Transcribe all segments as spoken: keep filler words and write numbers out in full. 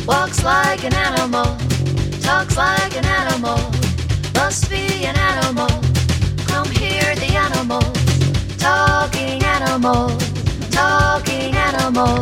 walks like an animal, talks like an animal, must be an animal. Come hear the animals, talking animals, talking animals.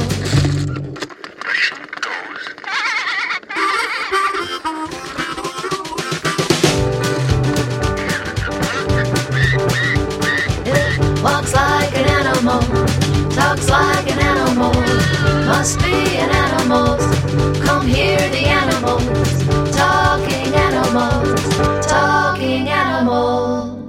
It walks like an animal, talks like an animal, must be an animal. Come hear the animals, talking animals, talking animals.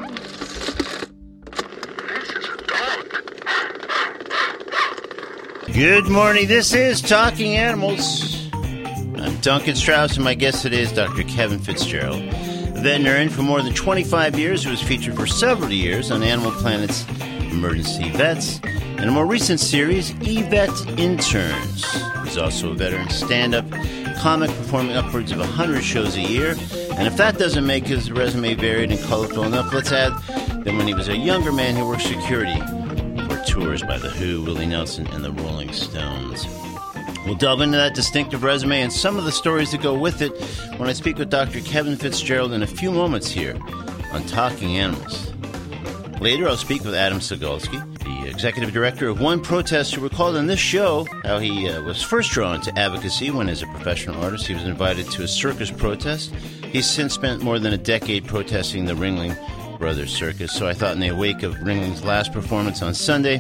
Good morning, this is Talking Animals. I'm Duncan Strauss, and my guest today is Doctor Kevin Fitzgerald, a veterinarian for more than twenty-five years who was featured for several years on Animal Planet's Emergency Vets, and a more recent series, E-Vet Interns. He's also a veteran stand-up comic performing upwards of one hundred shows a year. And if that doesn't make his resume varied and colorful enough, let's add that when he was a younger man, he worked security for tours by The Who, Willie Nelson, and the Rolling Stones. We'll delve into that distinctive resume and some of the stories that go with it when I speak with Doctor Kevin Fitzgerald in a few moments here on Talking Animals. Later, I'll speak with Adam Cegulski, the executive director of One Protest, who recalled on this show how he uh, was first drawn to advocacy when, as a professional artist, he was invited to a circus protest. He's since spent more than a decade protesting the Ringling Brothers Circus, so I thought in the wake of Ringling's last performance on Sunday,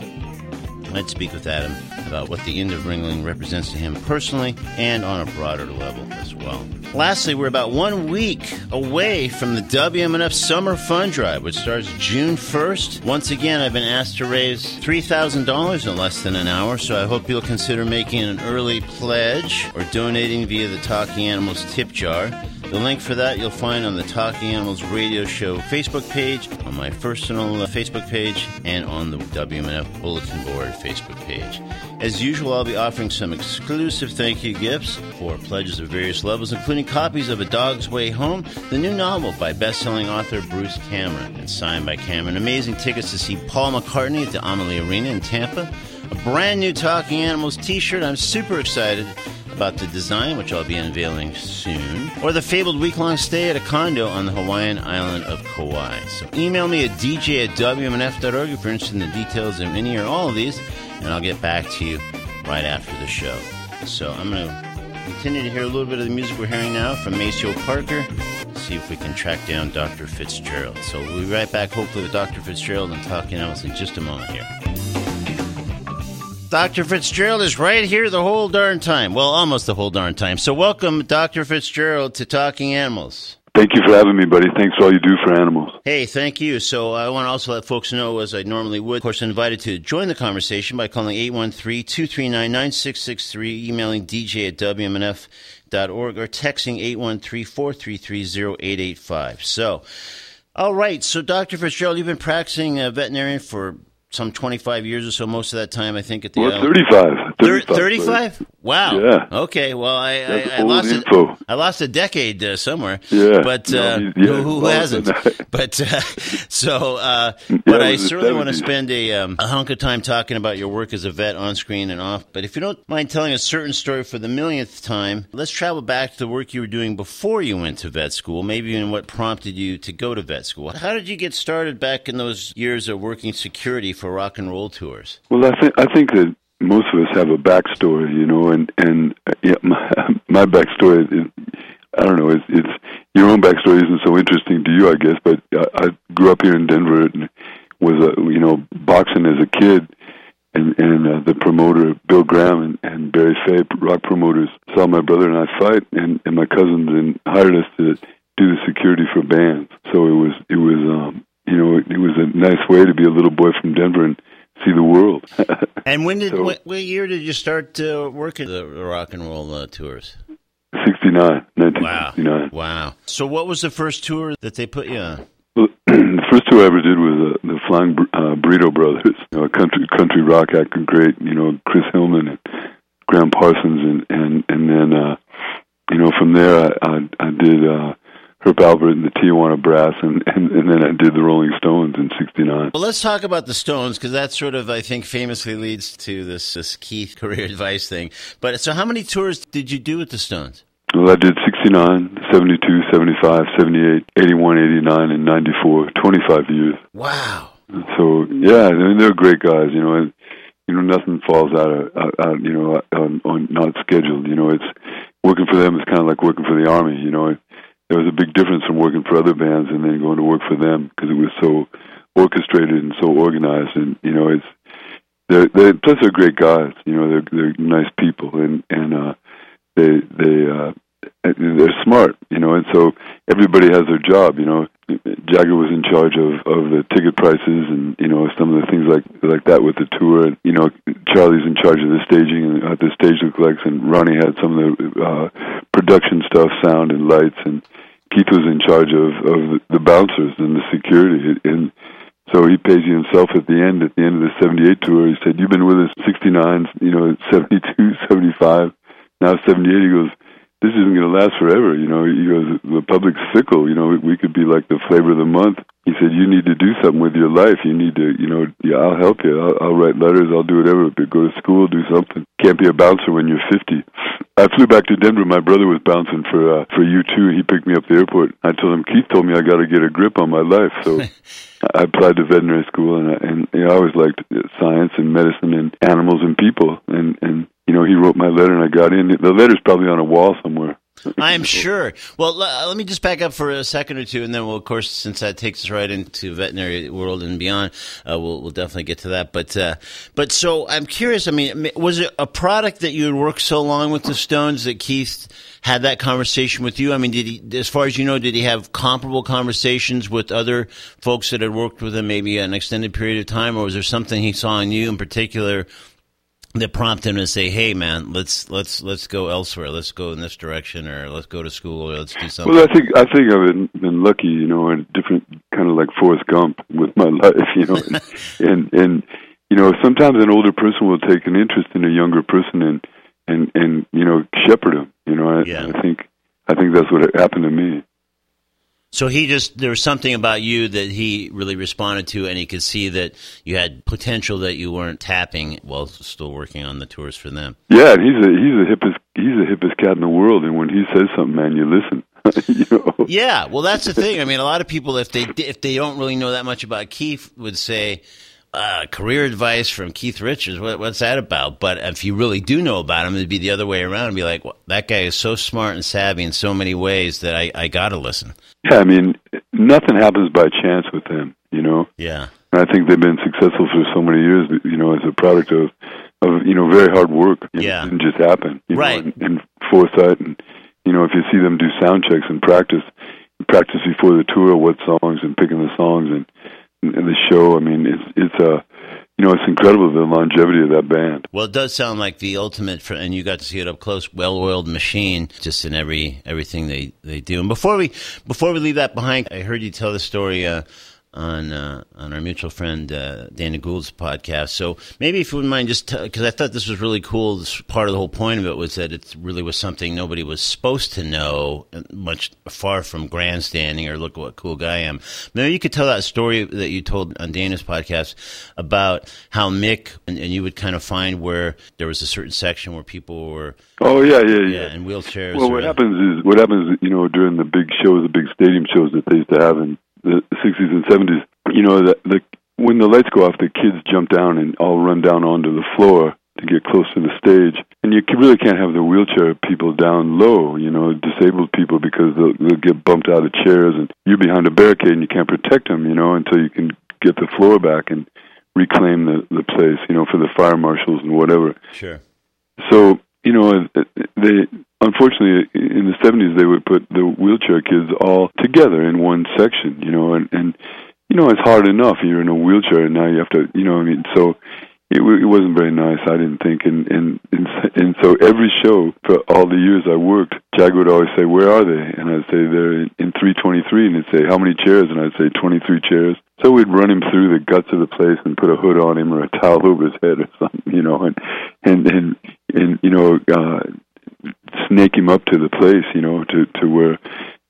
I'd speak with Adam about what the end of Ringling represents to him personally and on a broader level as well. Lastly, we're about one week away from the W M N F Summer Fund Drive, which starts June first. Once again, I've been asked to raise three thousand dollars in less than an hour, so I hope you'll consider making an early pledge or donating via the Talking Animals tip jar. The link for that you'll find on the Talking Animals Radio Show Facebook page, on my personal uh, Facebook page, and on the W M N F Bulletin Board Facebook page. As usual, I'll be offering some exclusive thank you gifts for pledges of various levels, including copies of A Dog's Way Home, the new novel by best-selling author Bruce Cameron, and signed by Cameron. Amazing tickets to see Paul McCartney at the Amalie Arena in Tampa. A brand new Talking Animals t-shirt. I'm super excited about the design, which I'll be unveiling soon, or the fabled week-long stay at a condo on the Hawaiian island of Kauai. So email me at d j at w m n f dot org if you're interested in the details of any or all of these, and I'll get back to you right after the show. So I'm going to continue to hear a little bit of the music we're hearing now from Maceo Parker, see if we can track down Doctor Fitzgerald. So we'll be right back, hopefully, with Doctor Fitzgerald and Talking Animals in just a moment here. Doctor Fitzgerald is right here the whole darn time. Well, almost the whole darn time. So welcome, Doctor Fitzgerald, to Talking Animals. Thank you for having me, buddy. Thanks for all you do for animals. Hey, thank you. So I want to also let folks know, as I normally would, of course, I'm invited to join the conversation by calling eight one three, two three nine, nine six six three, emailing d j at w m n f dot org, or texting eight one three, four three three, zero eight eight five. So, all right. So, Doctor Fitzgerald, you've been practicing a veterinarian for some twenty-five years or so, most of that time, I think, at the... Well, thirty-five. thirty-five? thirty-five? Wow. Yeah. Okay, well, I, I, I, old lost, info. a, I lost a decade uh, somewhere. Yeah. But No, uh, he's- yeah, who, who well, hasn't? But, uh, so, uh, Yeah, but it I was the certainly want to seventies. spend a, um, a hunk of time talking about your work as a vet on screen and off. But if you don't mind telling a certain story for the millionth time, let's travel back to the work you were doing before you went to vet school, maybe even what prompted you to go to vet school. How did you get started back in those years of working security for rock and roll tours? Well, I think I think that most of us have a backstory, you know, and and uh, yeah, my, my backstory is, I don't know, it's, it's your own backstory isn't so interesting to you, I guess. But I, I grew up here in Denver and was a you know boxing as a kid, and and uh, the promoter Bill Graham and, and Barry Fay, rock promoters, saw my brother and I fight, and, and my cousins and hired us to do the security for bands. So it was it was um you know it, it was a nice way to be a little boy from Denver and see the world. And when did So- what, what year did you start uh, working the rock and roll uh, tours? sixty-nine, nineteen Wow. sixty-nine. Wow. So what was the first tour that they put you on? Well, the first tour I ever did was uh, the Flying uh, Burrito Brothers, you know, a country country rock act, great, you know, Chris Hillman and Graham Parsons, and and and then uh, you know from there I I, I did uh, Herb Alpert and the Tijuana Brass, and, and, and then I did the Rolling Stones in sixty-nine. Well, let's talk about the Stones, because that sort of, I think, famously leads to this, this Keith career advice thing. But so how many tours did you do with the Stones? Well, I did sixty-nine, seventy-two, seventy-five, seventy-eight, eighty-one, eighty-nine, and ninety-four, twenty-five years. Wow. So, yeah, I mean, they're great guys, you know, and, you know, nothing falls out of, out, out you know, on, on not scheduled. You know, it's working for them is kind of like working for the Army, you know. It, there was a big difference from working for other bands and then going to work for them because it was so orchestrated and so organized. And, you know, it's, they're, they're, plus they're great guys, you know, they're, they're nice people, and, and, uh, they, they, uh, they're smart, you know, and so everybody has their job, you know. Jagger was in charge of, of the ticket prices and, you know, some of the things like like that with the tour. And, you know, Charlie's in charge of the staging and what the stage looks like, and Ronnie had some of the uh, production stuff, sound and lights, and Keith was in charge of, of the bouncers and the security. And so he pays you himself at the end, at the end of the seventy-eight tour. He said, "You've been with us sixty-nine, you know, seventy-two, seventy-five, now seventy-eight." He goes, "This isn't going to last forever." You know, he goes, "The public's fickle. You know, we could be like the flavor of the month." He said, "You need to do something with your life. You need to, you know, yeah, I'll help you. I'll, I'll write letters. I'll do whatever. Go to school, do something. Can't be a bouncer when you're fifty." I flew back to Denver. My brother was bouncing for uh, for U two. He picked me up at the airport. I told him, "Keith told me I got to get a grip on my life." So I applied to veterinary school, and I, and you know, I always liked science and medicine and animals and people. And and you know, he wrote my letter, and I got in. The letter's probably on a wall somewhere. I'm sure. Well, l- let me just back up for a second or two, and then we'll, of course, since that takes us right into veterinary world and beyond, uh, we'll we'll definitely get to that. But uh, but so I'm curious. I mean, was it a product that you had worked so long with the Stones that Keith had that conversation with you? I mean, did he, as far as you know, did he have comparable conversations with other folks that had worked with him, maybe an extended period of time, or was there something he saw in you in particular that prompted him to say, "Hey, man, let's let's let's go elsewhere. Let's go in this direction, or let's go to school, or let's do something"? Well, I think I think I've been, been lucky, you know, and different kind of like Forrest Gump with my life, you know, and, and and you know, sometimes an older person will take an interest in a younger person and and and you know, shepherd him. You know, I, yeah. I think I think that's what happened to me. So he just, there was something about you that he really responded to, and he could see that you had potential that you weren't tapping while still working on the tours for them. Yeah, and he's a he's the hippest he's the hippest cat in the world, and when he says something, man, you listen. you know? Yeah, well, that's the thing. I mean, a lot of people, if they if they don't really know that much about Keith, would say, Uh, career advice from Keith Richards, what, what's that about? But if you really do know about him, it'd be the other way around and be like, well, that guy is so smart and savvy in so many ways that I, I got to listen. Yeah, I mean, nothing happens by chance with them, you know? Yeah. And I think they've been successful for so many years, you know, as a product of, of you know, very hard work. You yeah. know, it didn't just happen. You right. know, and, and foresight. And, you know, if you see them do sound checks and practice, practice before the tour, what songs, and picking the songs and, and the show, I mean, it's, it's a, you know, it's incredible, the longevity of that band. Well, it does sound like the ultimate, for, and you got to see it up close, well-oiled machine, just in every everything they, they do. And before we before we leave that behind, I heard you tell the story uh, on uh, on our mutual friend uh, Dana Gould's podcast. So maybe if you wouldn't mind, just because I thought this was really cool. This, part of the whole point of it was that it really was something nobody was supposed to know, much far from grandstanding or look what cool guy I am. Maybe you could tell that story that you told on Dana's podcast about how Mick and, and you would kind of find where there was a certain section where people were oh yeah yeah yeah, yeah in wheelchairs. Well, what or, happens is what happens is, you know, during the big shows, the big stadium shows that they used to have in the sixties and seventies, you know, the, the when the lights go off, the kids jump down and all run down onto the floor to get close to the stage. And you really can't have the wheelchair people down low, you know, disabled people, because they'll, they'll get bumped out of chairs, and you're behind a barricade and you can't protect them, you know, until you can get the floor back and reclaim the, the place, you know, for the fire marshals and whatever. Sure. So, you know, they unfortunately in the seventies they would put the wheelchair kids all together in one section, you know, and, and you know, it's hard enough. You're in a wheelchair, and now you have to, you know, I mean, so it, it wasn't very nice, I didn't think. And, and and and so every show for all the years I worked, Jagger would always say, "Where are they?" And I'd say, "They're in, in three twenty-three." And he'd say, "How many chairs?" And I'd say, twenty-three chairs. So we'd run him through the guts of the place and put a hood on him or a towel over his head or something, you know, and and and, and you know, uh, snake him up to the place, you know, to to where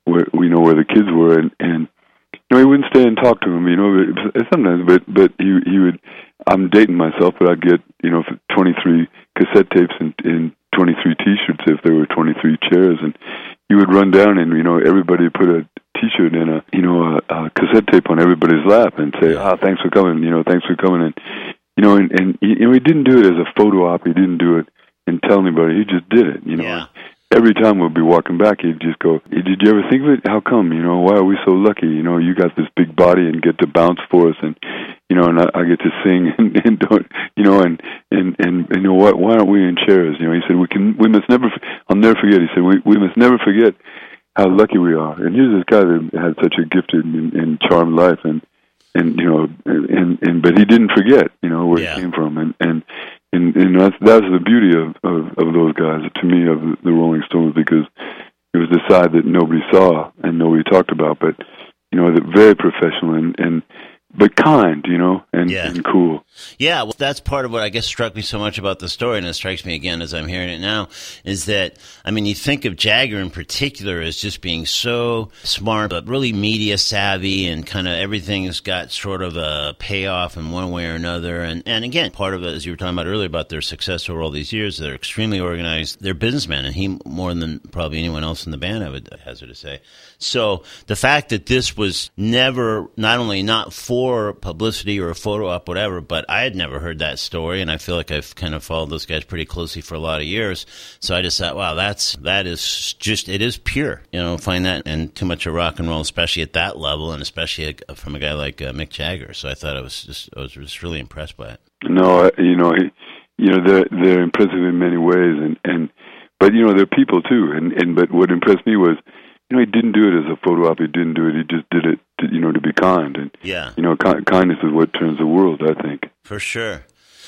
where we know where the kids were, and and you know, he wouldn't stay and talk to them, you know, but sometimes, but but he he would. I'm dating myself, but I'd get, you know, twenty-three cassette tapes and, and twenty-three T-shirts if there were twenty-three chairs, and he would run down and, you know, everybody put a T-shirt and a, you know, a, a cassette tape on everybody's lap and say, ah, thanks for coming, you know, thanks for coming, and you know, and, and you know, he didn't do it as a photo op, he didn't do it and tell anybody, he just did it, you know. Yeah. Every time we'd be walking back, he'd just go, hey, did you ever think of it? How come? You know, why are we so lucky? You know, you got this big body and get to bounce for us, and you know, and I, I get to sing and, and don't, you know, and and and you know what? Why aren't we in chairs? You know, he said we can. We must never. I'll never forget. He said we we must never forget how lucky we are. And here's this guy that had such a gifted and, and charmed life, and and you know, and and but he didn't forget, you know, where yeah. he came from, and and. And, and that's, that's the beauty of, of, of those guys, to me, of the Rolling Stones, because it was the side that nobody saw and nobody talked about, but, you know, they're very professional and, and but kind, you know, and, yeah. and cool. Yeah, well, that's part of what I guess struck me so much about the story, and it strikes me again as I'm hearing it now, is that, I mean, you think of Jagger in particular as just being so smart, but really media savvy, and kind of everything has got sort of a payoff in one way or another. And, and again, part of it, as you were talking about earlier, about their success over all these years, they're extremely organized. They're businessmen, and he more than probably anyone else in the band, I would hazard to say. So the fact that this was never, not only not for publicity or a photo op, whatever, but I had never heard that story, and I feel like I've kind of followed those guys pretty closely for a lot of years. So I just thought, wow, that's that is just it is pure, you know. Find that and too much of rock and roll, especially at that level, and especially from a guy like uh, Mick Jagger. So I thought I was just I was just really impressed by it. No, you know, he, you know, they're they're impressive in many ways, and and but you know, they're people too, and and but what impressed me was, you know, he didn't do it as a photo op. He didn't do it. He just did it, to, you know, to be kind. And yeah, you know, ki- kindness is what turns the world, I think. For sure.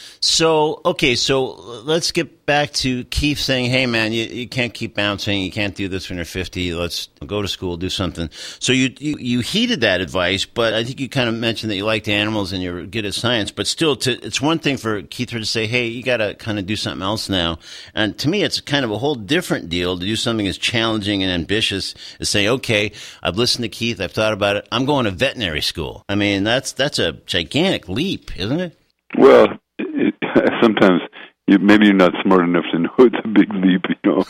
So, okay, so let's get back to Keith saying, hey, man, you, you can't keep bouncing. You can't do this when you're fifty. Let's go to school, do something. So you, you you heeded that advice, but I think you kind of mentioned that you liked animals and you're good at science. But still, to, it's one thing for Keith to say, hey, you got to kind of do something else now. And to me, it's kind of a whole different deal to do something as challenging and ambitious as say, okay, I've listened to Keith. I've thought about it. I'm going to veterinary school. I mean, that's that's a gigantic leap, isn't it? Well, it, sometimes you, maybe you're not smart enough to know it's a big leap. You know,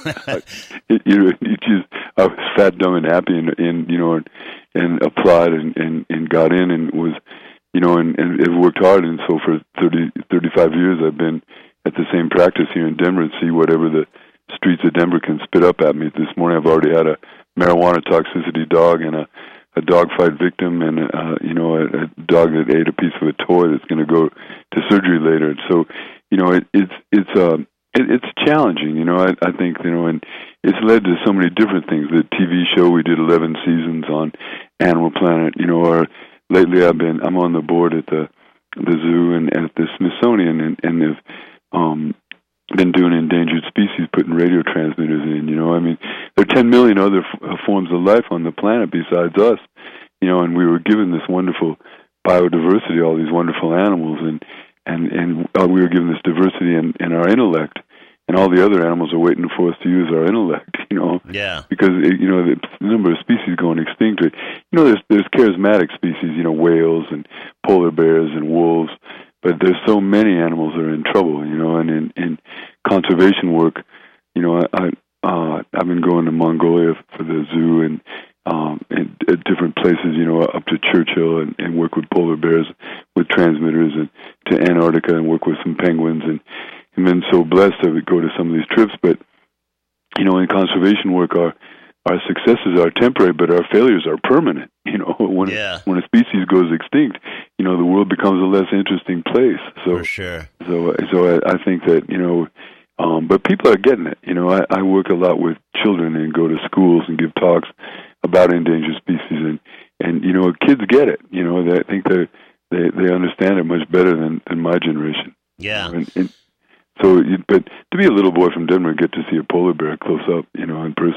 it, you, you just I was fat, dumb, and happy, and, and you know, and, and applied and, and, and got in, and was, you know, and, and it worked hard. And so for thirty, thirty-five years, I've been at the same practice here in Denver and see whatever the streets of Denver can spit up at me. This morning, I've already had a marijuana toxicity dog and a a dog fight victim, and uh, you know, a, a dog that ate a piece of a toy that's going to go to surgery later. So, you know, it, it's it's uh, it, it's challenging. You know, I, I think, you know, and it's led to so many different things. The T V show, we did eleven seasons on Animal Planet. You know, or lately I've been I'm on the board at the the zoo and at the Smithsonian, and and have um, been doing endangered species, putting radio transmitters in. You know, I mean, there are ten million other f- forms of life on the planet besides us. You know, and we were given this wonderful biodiversity, all these wonderful animals, and and and uh, we were given this diversity in, in our intellect, and all the other animals are waiting for us to use our intellect. You know, yeah, because it, you know the number of species going extinct. You know, there's there's charismatic species. You know, whales and polar bears and wolves. But there's so many animals that are in trouble, you know, and in, in conservation work, you know, I, uh, I've been going to Mongolia for the zoo and um, and at different places, you know, up to Churchill and, and work with polar bears with transmitters, and to Antarctica and work with some penguins, and, and been so blessed I would go to some of these trips. But, you know, in conservation work, our our successes are temporary, but our failures are permanent. You know, when yeah. when a species goes extinct, you know, the world becomes a less interesting place. So, for sure. So, so I, I think that, you know, um, but people are getting it. You know, I, I work a lot with children and go to schools and give talks about endangered species, and, and you know, kids get it. You know, they I think they they they understand it much better than, than my generation. Yeah. And, and so, you, but to be a little boy from Denver and get to see a polar bear close up, you know, and personal.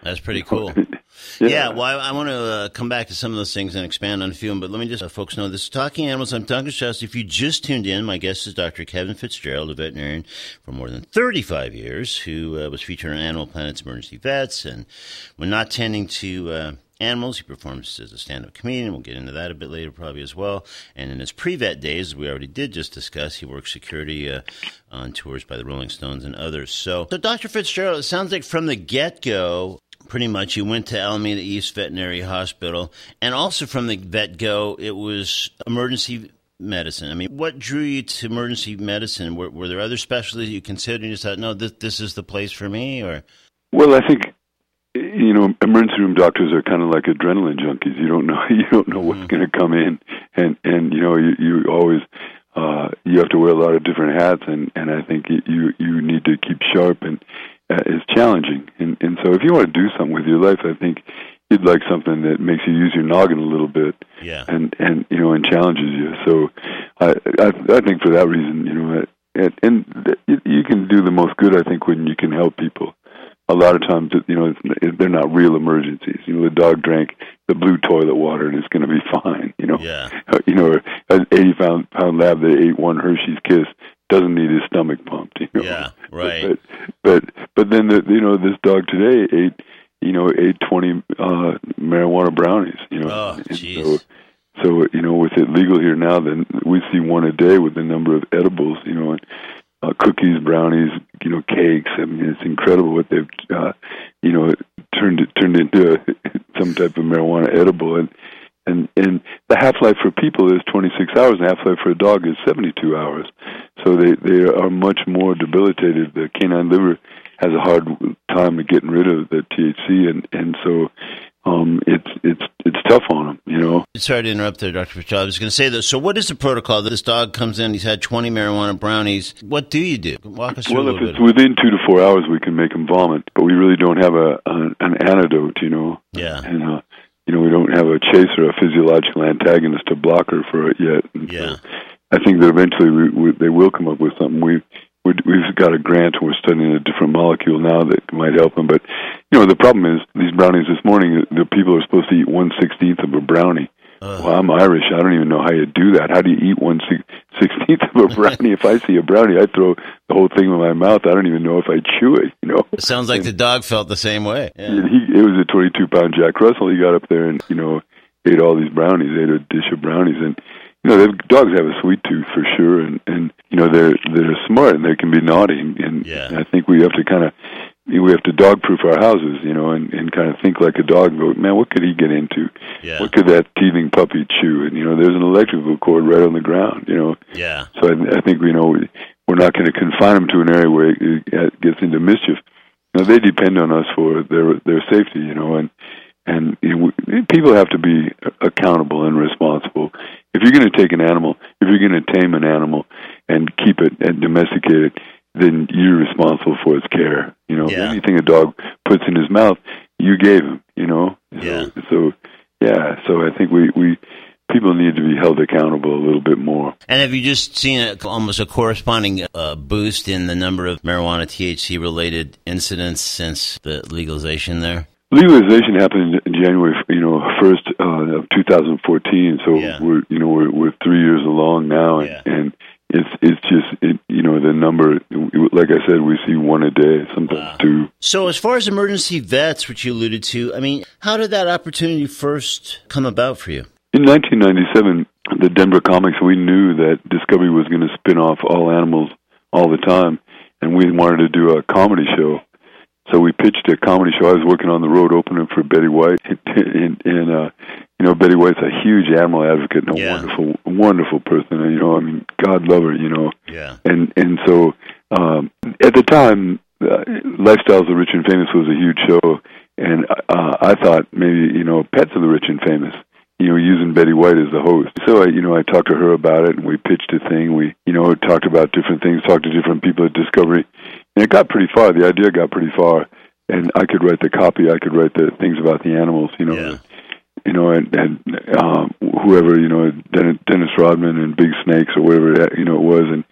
That's pretty cool. yeah. yeah, well, I, I want to uh, come back to some of those things and expand on a few of them, but let me just, uh, folks know, this is Talking Animals. I'm Duncan Strauss. If you just tuned in, my guest is Doctor Kevin Fitzgerald, a veterinarian for more than thirty-five years, who uh, was featured on Animal Planet's Emergency Vets, and when not tending to uh, animals, he performs as a stand-up comedian. We'll get into that a bit later probably as well. And in his pre-vet days, as we already did just discuss, he worked security uh, on tours by the Rolling Stones and others. So, so Doctor Fitzgerald, it sounds like from the get-go, pretty much you went to Alameda East Veterinary Hospital, and also from the get-go, it was emergency medicine. I mean, what drew you to emergency medicine? Were, were there other specialties you considered and you just thought, no, this, this is the place for me? Or Well, I think, you know, emergency room doctors are kind of like adrenaline junkies. You don't know, you don't know what's mm-hmm. going to come in, and and you know, you, you always uh, you have to wear a lot of different hats, and, and I think you you need to keep sharp, and uh, it's challenging. And and so, if you want to do something with your life, I think you'd like something that makes you use your noggin a little bit, yeah, and and you know, and challenges you. So, I I, I think for that reason, you know, and, and you can do the most good, I think, when you can help people. A lot of times, you know, they're not real emergencies. You know, the dog drank the blue toilet water and it's going to be fine. You know, yeah. You know, an eighty pound pound lab that ate one Hershey's Kiss doesn't need his stomach pumped. You know? Yeah, right. But but but then the, you know, this dog today ate you know ate twenty uh, marijuana brownies. You know, oh, jeez. So, so you know, with it legal here now, then we see one a day with the number of edibles. You know. And, Uh, cookies, brownies, you know, cakes. I mean, it's incredible what they've, uh, you know, turned it turned into some type of marijuana edible. And and and the half life for people is twenty-six hours, and half life for a dog is seventy-two hours. So they they are much more debilitated. The canine liver has a hard time of getting rid of the T H C, and and so. Um, it's it's it's tough on them, you know. Sorry to interrupt there, Doctor Fitzgerald. I was going to say that. So, what is the protocol? This dog comes in, he's had twenty marijuana brownies. What do you do? Walk us through well, a little if it's bit. within two to four hours, we can make them vomit, but we really don't have a an, an antidote, you know. Yeah. And uh, you know, we don't have a chaser, a physiological antagonist, a blocker for it yet. And yeah. So I think that eventually we, we, they will come up with something. We We've got a grant, and we're studying a different molecule now that might help them. But, you know, the problem is these brownies this morning, the people are supposed to eat one sixteenth of a brownie. Uh, well, I'm Irish. I don't even know how you do that. How do you eat one sixteenth of a brownie? If I see a brownie, I throw the whole thing in my mouth. I don't even know if I chew it, you know. It sounds like and, the dog felt the same way. Yeah. He, it was a twenty-two pound Jack Russell. He got up there and, you know, ate all these brownies, ate a dish of brownies. And, you know, dogs have a sweet tooth for sure, and, and you know, they're they're smart and they can be naughty, and, yeah. and I think we have to kind of we have to dog-proof our houses, you know, and, and kind of think like a dog. Go, man, what could he get into? Yeah. What could that teething puppy chew? And you know, there's an electrical cord right on the ground, you know. Yeah. So I, I think you know we, we're not going to confine them to an area where it gets into mischief. You know, they depend on us for their their safety, you know, and. And you know, people have to be accountable and responsible. If you're going to take an animal, if you're going to tame an animal and keep it and domesticate it, then you're responsible for its care. You know, yeah. anything a dog puts in his mouth, you gave him. You know, yeah. So, so yeah. So I think we we people need to be held accountable a little bit more. And have you just seen a, almost a corresponding uh, boost in the number of marijuana T H C related incidents since the legalization there? Legalization happened in January, you know, first uh, of two thousand fourteen. So yeah. we're, you know, we're, we're three years along now, and, yeah. and it's it's just, it, you know, the number. Like I said, we see one a day, sometimes wow. two. So, as far as emergency vets, which you alluded to, I mean, how did that opportunity first come about for you? In nineteen ninety-seven, the Denver Comics, we knew that Discovery was going to spin off all animals all the time, and we wanted to do a comedy show. So we pitched a comedy show. I was working on the road opening for Betty White, and, and, and uh, you know, Betty White's a huge animal advocate and a yeah. wonderful, wonderful person. And, you know, I mean, God love her, you know. Yeah. And and so um, at the time, uh, Lifestyles of the Rich and Famous was a huge show, and uh, I thought maybe, you know, Pets of the Rich and Famous, you know, using Betty White as the host. So, I, you know, I talked to her about it, and we pitched a thing. We, you know, talked about different things, talked to different people at Discovery. And it got pretty far. The idea got pretty far. And I could write the copy. I could write the things about the animals, you know. Yeah. You know, and, and um, whoever, you know, Dennis, Dennis Rodman and Big Snakes or whatever, you know, it was. And,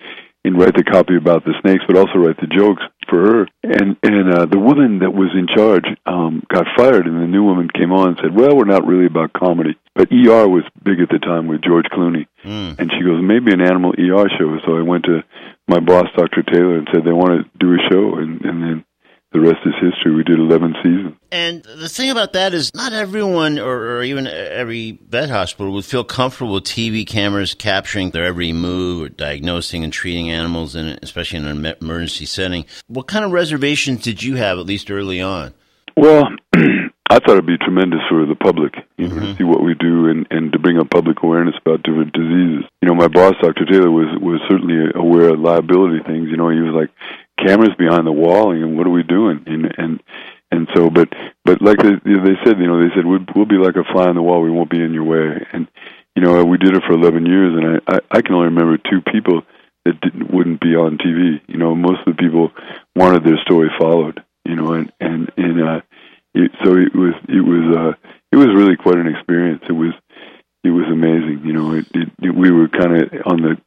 and write the copy about the snakes, but also write the jokes for her. And and uh, the woman that was in charge um, got fired, and the new woman came on and said, well, we're not really about comedy. But E R was big at the time with George Clooney. Mm. And she goes, maybe an animal E R show. So I went to my boss, Doctor Taylor, and said they want to do a show, and, and then the rest is history. We did eleven seasons. And the thing about that is not everyone or, or even every vet hospital would feel comfortable with T V cameras capturing their every move or diagnosing and treating animals, in, especially in an emergency setting. What kind of reservations did you have, at least early on? Well, I thought it'd be tremendous for the public, you know, Mm-hmm. to see what we do and, and to bring up public awareness about different diseases. You know, my boss, Doctor Taylor, was, was certainly aware of liability things. You know, he was like, cameras behind the wall, and what are we doing? And and and so, but but like they, they said, you know, they said we'll, we'll be like a fly on the wall. We won't be in your way. And you know, we did it for eleven years, and I I, I can only remember two people that didn't wouldn't be on T V. You know, most of the people wanted their story followed. You know, and and and uh, it, so it was it was uh, it was really quite an experience. It was it was amazing. You know, it, it, it, we were kind of on the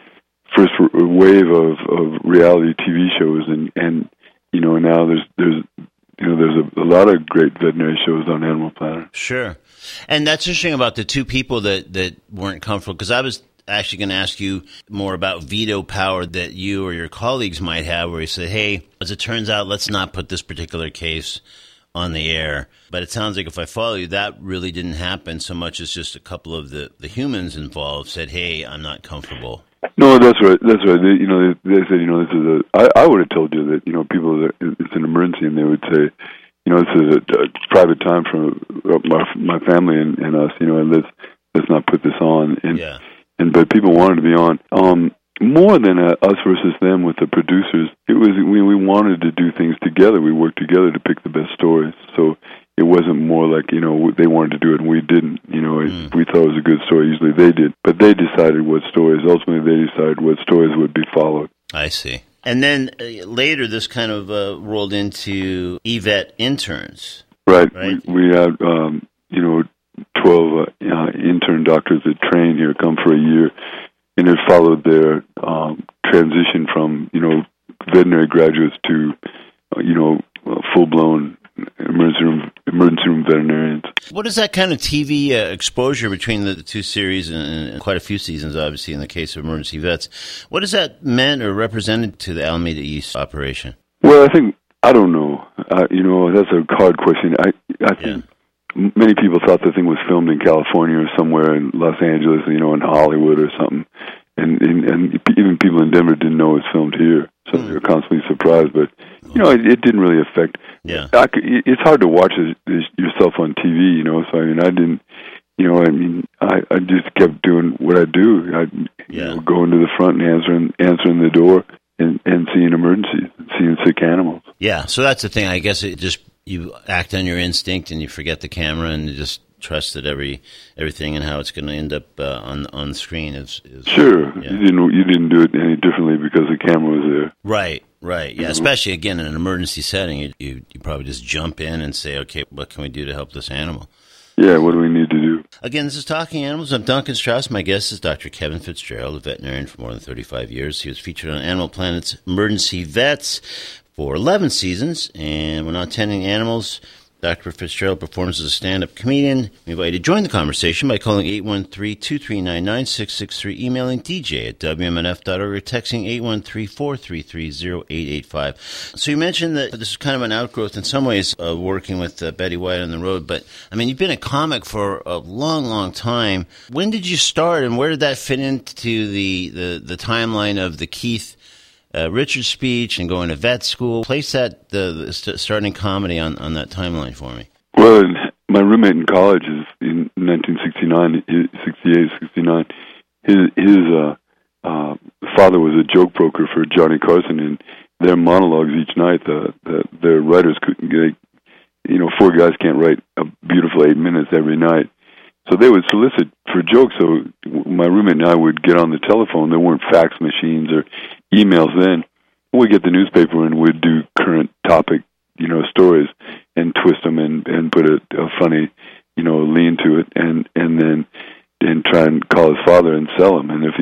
first wave of, of reality T V shows, and, and you know now there's there's you know there's a, a lot of great veterinary shows on Animal Planet. Sure, and that's interesting about the two people that, that weren't comfortable, because I was actually going to ask you more about veto power that you or your colleagues might have, where you say, hey, as it turns out, let's not put this particular case on the air. But it sounds like, if I follow you, that really didn't happen so much as just a couple of the, the humans involved said, hey, I'm not comfortable. No, that's right. That's right. They, you know, they, they said, you know, this is a. I, I would have told you that, you know, people that it's an emergency, and they would say, you know, this is a, a private time for my my family and, and us, you know, and let's let's not put this on. And yeah. and but people wanted to be on. Um, more than a, us versus them with the producers, it was we we wanted to do things together. We worked together to pick the best stories. So it wasn't more like, you know, they wanted to do it and we didn't. You know, mm. if we thought it was a good story, usually they did. But they decided what stories. Ultimately, they decided what stories would be followed. I see. And then uh, later, this kind of uh, rolled into E V E T interns. Right. right? We, we had, um, you know, twelve uh, uh, intern doctors that train here, come for a year, and it followed their um, transition from, you know, veterinary graduates to, uh, you know, uh, full-blown emergency room, emergency room veterinarians. What is that kind of T V uh, exposure between the, the two series, and, and quite a few seasons, obviously, in the case of Emergency Vets? What has that meant or represented to the Alameda East operation? Well, I think, I don't know. Uh, you know, that's a hard question. I, I think yeah. many people thought the thing was filmed in California or somewhere in Los Angeles, you know, in Hollywood or something. And, and, and even people in Denver didn't know it was filmed here. So mm. they were constantly surprised. But, you know, it, it didn't really affect. Yeah. I could, it's hard to watch it, it yourself on T V, you know. So, I mean, I didn't, you know, I mean, I, I just kept doing what I do. I yeah. you know, go into the front and answering, answering the door and, and seeing emergencies, seeing sick animals. Yeah. So that's the thing. I guess it just, you act on your instinct and you forget the camera and you just trust that every everything and how it's going to end up uh, on on the screen is, is sure. Yeah. You didn't you didn't do it any differently because the camera was there. Right, right. Yeah, mm-hmm. Especially again in an emergency setting, you, you you probably just jump in and say, okay, what can we do to help this animal? Yeah, what do we need to do? Again, this is Talking Animals. I'm Duncan Strauss. My guest is Doctor Kevin Fitzgerald, a veterinarian for more than thirty-five years. He was featured on Animal Planet's Emergency Vets for eleven seasons, and when not tending animals, Doctor Fitzgerald performs as a stand-up comedian. We invite you to join the conversation by calling eight one three, two three nine, nine six six three, emailing d j at w m n f dot org, or texting eight one three, four three three, zero eight eight five. So you mentioned that this is kind of an outgrowth in some ways of working with uh, Betty White on the road, but, I mean, you've been a comic for a long, long time. When did you start, and where did that fit into the, the, the timeline of the Keith Uh, Richards speech and going to vet school? Place that the, the st- starting comedy on, on that timeline for me. Well, my roommate in college is in nineteen sixty-nine, sixty-eight, sixty-nine. His his uh, uh, father was a joke broker for Johnny Carson, and their monologues each night, the, the their writers couldn't get. You know, four guys can't write a beautiful eight minutes every night. So they would solicit for jokes. So my roommate and I would get on the telephone. There weren't fax machines or emails then. We'd get the newspaper and we'd do current topic, you know, stories and twist them and, and put a, a funny, you know, lean to it, and, and then and try and call his father and sell him. And if he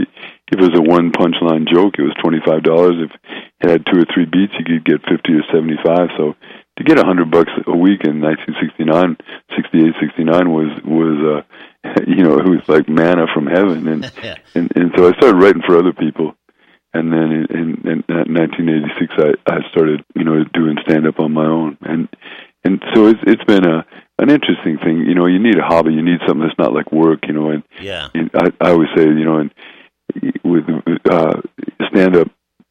if it was a one punchline joke, it was twenty-five dollars. If it had two or three beats, you could get fifty or seventy-five. So to get a hundred bucks a week in nineteen sixty-nine, sixty-eight, sixty-nine was was uh, you know, it was like manna from heaven. And yeah. and and so I started writing for other people. And then in, in, in nineteen eighty-six, I, I started, you know, doing stand-up on my own. And and so it's it's been a an interesting thing. You know, you need a hobby. You need something that's not like work, you know. And, yeah. and I, I always say, you know, and with uh, stand-up,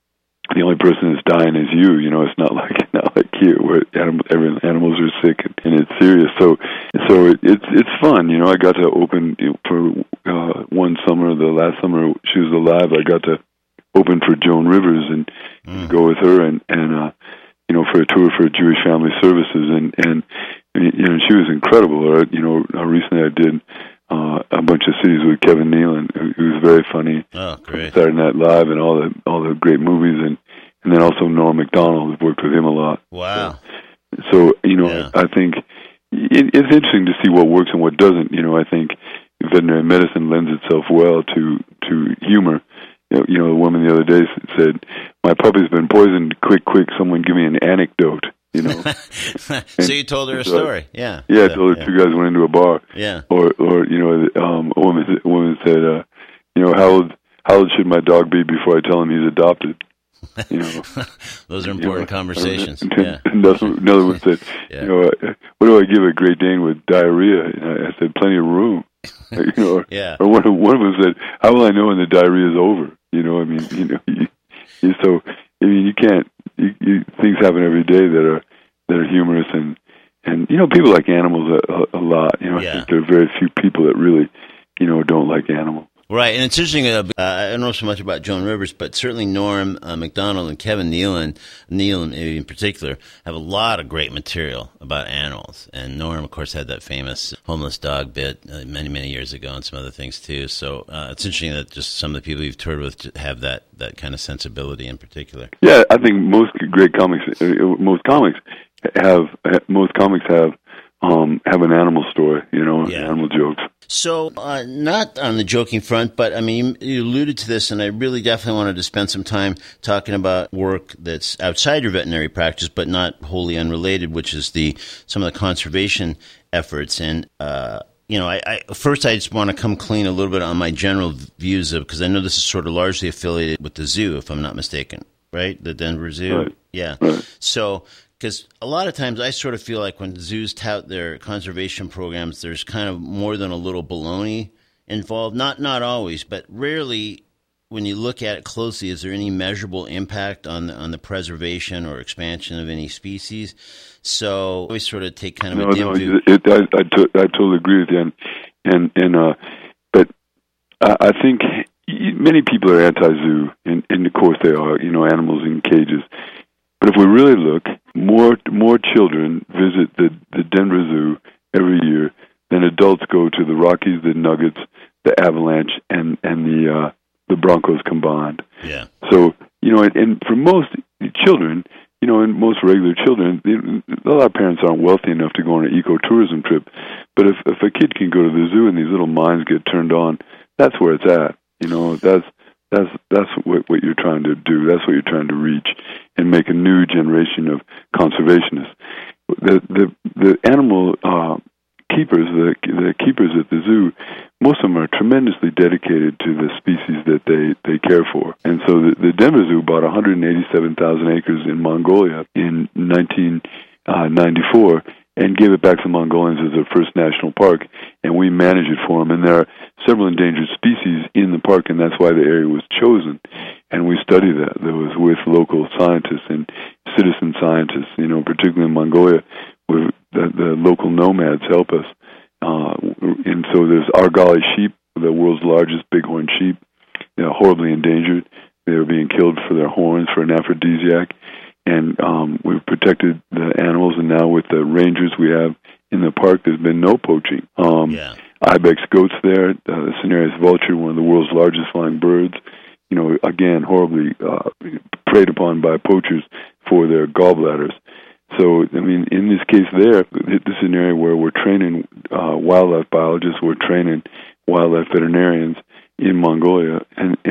the only person that's dying is you. You know, it's not like not like you, where animal, every, animals are sick and, and it's serious. So so it, it's it's fun. You know, I got to open, you know, for uh, one summer, the last summer she was alive, I got to open for Joan Rivers and mm. go with her and and uh, you know, for a tour for Jewish Family Services, and and you know, she was incredible. Or, you know, recently I did uh, a bunch of cities with Kevin Nealon, who, who was very funny. Oh, great! Saturday Night Live and all the all the great movies, and and then also Norm Macdonald. I've worked with him a lot. Wow. So, so you know, yeah. I think it, it's interesting to see what works and what doesn't. You know, I think veterinary medicine lends itself well to to humor. You know, a woman the other day said, "My puppy's been poisoned. Quick, quick! Someone give me an anecdote." You know. So and, you told her a so story, I, yeah. Yeah, so, I told her yeah. two guys went into a bar. Yeah. Or, or you know, um, a woman, a woman said, uh, "You know, how old, how old should my dog be before I tell him he's adopted?" You know, those are important you know, conversations. And, yeah. Another, another one said, yeah. "You know, uh, what do I give a Great Dane with diarrhea?" And I said, "Plenty of room." You know, or, yeah. or one of one of them said, "How will I know when the diarrhea is over?" You know, I mean, you know, you, you, so I mean, you can't. You, you, things happen every day that are that are humorous, and and you know, people like animals a, a, a lot. You know, yeah. I think there are very few people that really, you know, don't like animals. Right, and it's interesting. Uh, I don't know so much about Joan Rivers, but certainly Norm uh, Macdonald and Kevin Nealon, Nealon in particular, have a lot of great material about animals. And Norm, of course, had that famous homeless dog bit uh, many, many years ago, and some other things too. So uh, it's interesting that just some of the people you've toured with have that, that kind of sensibility in particular. Yeah, I think most great comics, uh, most comics have most comics have um, have an animal story, you know, yeah. animal jokes. So, uh, not on the joking front, but I mean, you, you alluded to this, and I really definitely wanted to spend some time talking about work that's outside your veterinary practice, but not wholly unrelated, which is the some of the conservation efforts. And uh, you know, I, I first I just want to come clean a little bit on my general views of, because I know this is sort of largely affiliated with the zoo, if I'm not mistaken, right? The Denver Zoo, right. yeah. Right. So. Because a lot of times I sort of feel like when zoos tout their conservation programs, there's kind of more than a little baloney involved. Not not always, but rarely when you look at it closely, is there any measurable impact on the, on the preservation or expansion of any species? So I always sort of take kind of no, a dim no, view. It, I, I, to, I totally agree with you. And, and, and uh, but I, I think many people are anti-zoo, and, and of course they are, you know, animals in cages. But if we really look, more more children visit the, the Denver Zoo every year than adults go to the Rockies, the Nuggets, the Avalanche, and and the uh, the Broncos combined. Yeah. So you know, and, and for most children, you know, and most regular children, a lot of parents aren't wealthy enough to go on an ecotourism trip. But if if a kid can go to the zoo and these little minds get turned on, that's where it's at. You know, that's. That's that's what, what you're trying to do. That's what you're trying to reach, and make a new generation of conservationists. The the the animal uh, keepers, the the keepers at the zoo, most of them are tremendously dedicated to the species that they, they care for. And so the, the Denver Zoo bought one hundred eighty-seven thousand acres in Mongolia in nineteen ninety-four. And gave it back to the Mongolians as their first national park, and we manage it for them. And there are several endangered species in the park, and that's why the area was chosen. And we study that. That was with local scientists and citizen scientists, you know, particularly in Mongolia, where the, the local nomads help us. Uh, and so there's Argali sheep, the world's largest bighorn sheep. They're horribly endangered. They were being killed for their horns, for an aphrodisiac. And um, we've protected the animals, and now with the rangers we have in the park, there's been no poaching. Um, yeah. Ibex goats there, uh, the Cinereus vulture, one of the world's largest flying birds, you know, again, horribly uh, preyed upon by poachers for their gallbladders. So, I mean, in this case there, this is an area where we're training uh, wildlife biologists, we're training wildlife veterinarians in Mongolia, and, and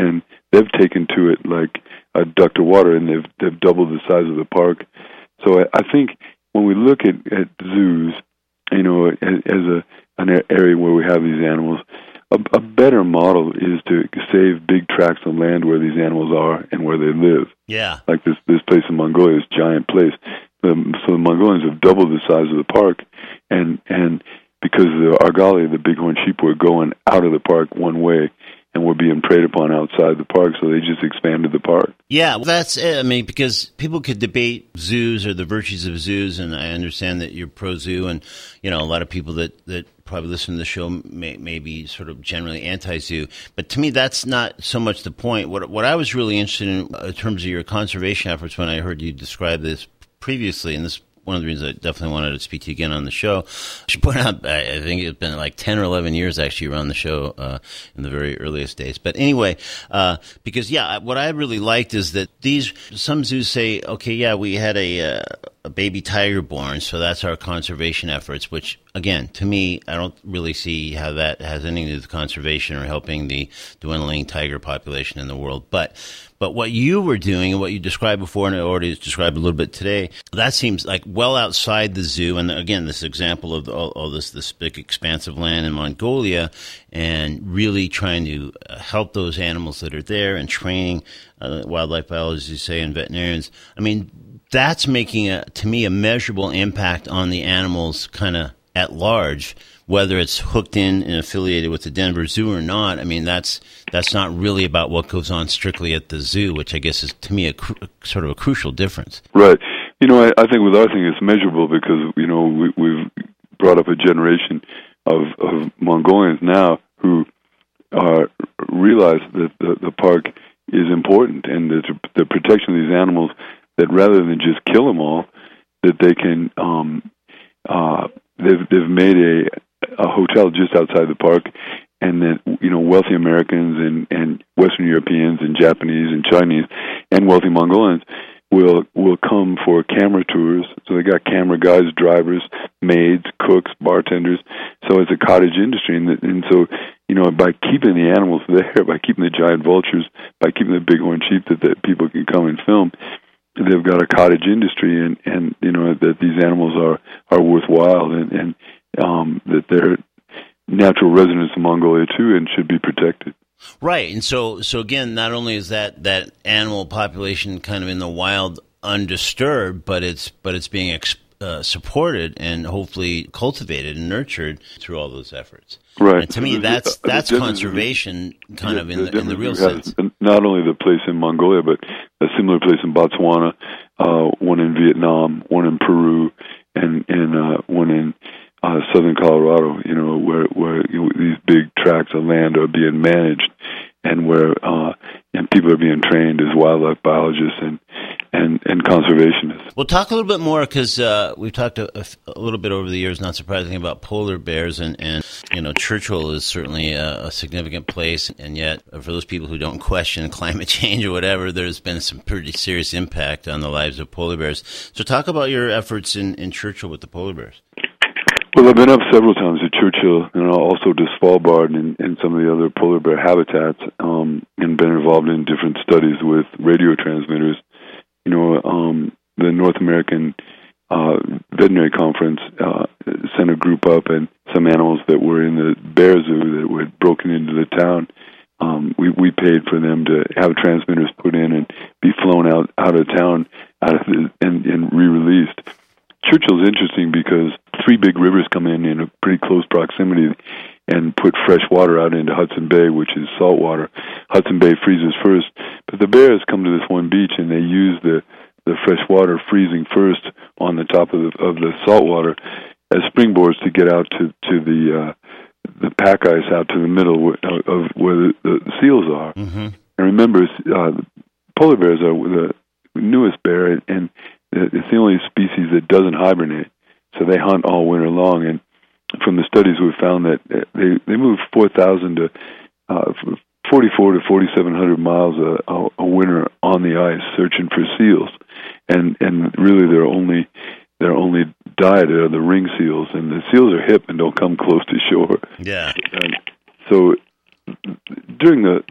they've taken to it like a duck to water, and they've they've doubled the size of the park. So I, I think when we look at, at zoos, you know, as, as a an area where we have these animals, a, a better model is to save big tracts of land where these animals are and where they live. Yeah, like this this place in Mongolia, this giant place. Um, so the Mongolians have doubled the size of the park, and and because the Argali, the bighorn sheep, were going out of the park one way and were being preyed upon outside the park, so they just expanded the park. Yeah, well, that's it. I mean, because people could debate zoos or the virtues of zoos, and I understand that you're pro-zoo, and, you know, a lot of people that, that probably listen to the show may, may be sort of generally anti-zoo. But to me, that's not so much the point. What, what I was really interested in, in terms of your conservation efforts, when I heard you describe this previously, and this one of the reasons I definitely wanted to speak to you again on the show. I should point out, I think it's been like ten or eleven years actually around the show uh, in the very earliest days. But anyway, uh, because, yeah, what I really liked is that these, some zoos say, okay, yeah, we had a, uh, a baby tiger born, so that's our conservation efforts, which, again, to me, I don't really see how that has anything to do with conservation or helping the dwindling tiger population in the world. But But what you were doing and what you described before, and I already described a little bit today, that seems like well outside the zoo. And again, this example of all, all this this big expanse of land in Mongolia, and really trying to help those animals that are there and training uh, wildlife biologists, you say, and veterinarians. I mean, that's making, a, to me, a measurable impact on the animals kind of at large, whether it's hooked in and affiliated with the Denver Zoo or not. I mean, that's that's not really about what goes on strictly at the zoo, which I guess is, to me, a cru- sort of a crucial difference. Right. You know, I, I think with our thing, it's measurable because, you know, we, we've brought up a generation of, of Mongolians now who uh, realize that the, the park is important, and that the protection of these animals, that rather than just kill them all, that they can, um, uh, they've, they've made a a hotel just outside the park, and that, you know, wealthy Americans and, and Western Europeans and Japanese and Chinese and wealthy Mongolians will will come for camera tours. So they got camera guys, drivers, maids, cooks, bartenders. So it's a cottage industry, and, the, and so, you know, by keeping the animals there, by keeping the giant vultures, by keeping the bighorn sheep that, that people can come and film, they've got a cottage industry, and, and you know, that these animals are, are worthwhile, and, and Um, that they're natural residents of Mongolia too, and should be protected. Right, and so so again, not only is that, that animal population kind of in the wild undisturbed, but it's but it's being ex- uh, supported and hopefully cultivated and nurtured through all those efforts. Right. And to me, that's that's conservation, kind of in the in the real sense. Not only the place in Mongolia, but a similar place in Botswana, uh, one in Vietnam, one in Peru, and and uh, one in Uh, southern Colorado, you know, where where you know, these big tracts of land are being managed, and where uh, and people are being trained as wildlife biologists and and, and conservationists. We'll talk a little bit more because uh, we've talked a, a little bit over the years, not surprisingly, about polar bears, and, and you know, Churchill is certainly a, a significant place, and yet for those people who don't question climate change or whatever, there's been some pretty serious impact on the lives of polar bears. So talk about your efforts in, in Churchill with the polar bears. Well, I've been up several times to Churchill, and also to Svalbard and, and some of the other polar bear habitats, um, and been involved in different studies with radio transmitters. You know, um, the North American uh, Veterinary Conference uh, sent a group up, and some animals that were in the bear zoo that were broken into the town, um, we, we paid for them to have transmitters put in and be flown out, out of town out of the, and, and re-released. Churchill's interesting because three big rivers come in in a pretty close proximity and put fresh water out into Hudson Bay, which is salt water. Hudson Bay freezes first, but the bears come to this one beach, and they use the, the fresh water freezing first on the top of the, of the salt water as springboards to get out to, to the uh, the pack ice out to the middle where, of where the, the seals are. Mm-hmm. And remember, uh, polar bears are the newest bear, and it's the only species that doesn't hibernate, so they hunt all winter long. And from the studies, we've found that they they move four thousand to uh, forty-four to forty-seven hundred miles a, a, a winter on the ice, searching for seals. And and really, their only their only diet are the ring seals, and the seals are hip and don't come close to shore. Yeah. And so during the, the